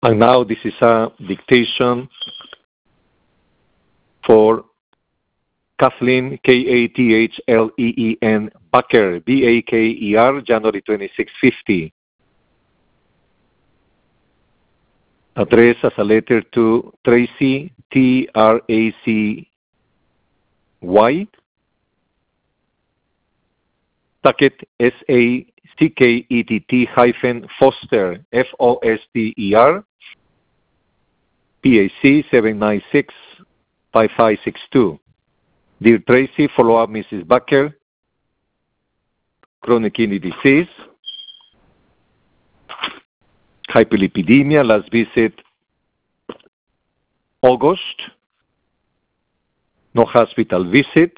And now this is a dictation for Kathleen, Kathleen Baker, Baker, January 26, 50. Address as a letter to Tracy, Tracy, Sackett, Sackett-Foster, Foster, PAC 796-5562. Dear Tracy, follow up Mrs. Baker, chronic kidney disease, hyperlipidemia, last visit August, no hospital visit,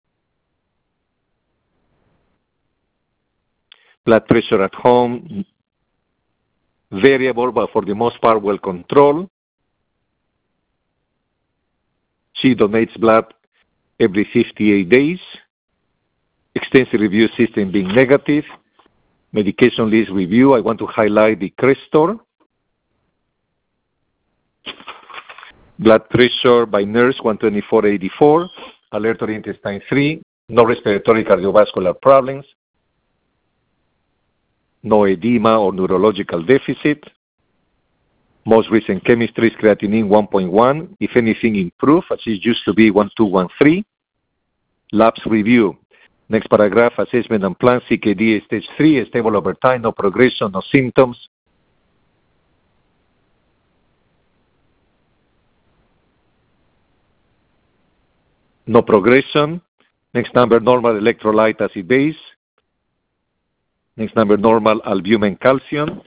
blood pressure at home, variable, but for the most part well controlled. She donates blood every 58 days. Extensive review system being negative. Medication list review. I want to highlight the Crestor. Blood pressure by nurse 124/84. Alert or intestine 3. No respiratory cardiovascular problems. No edema or neurological deficit. Most recent chemistry is creatinine 1.1. If anything, improved, as it used to be 1.213. Labs review. Next paragraph, assessment and plan, CKD stage 3, stable over time, no progression, no symptoms. No progression. Next number, normal electrolyte acid base. Next number, normal albumin calcium.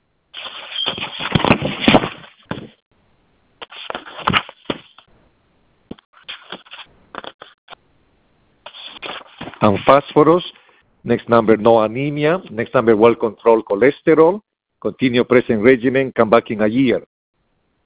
And phosphorus. Next number, no anemia. Next number, well-controlled cholesterol. Continue present regimen, come back in a year.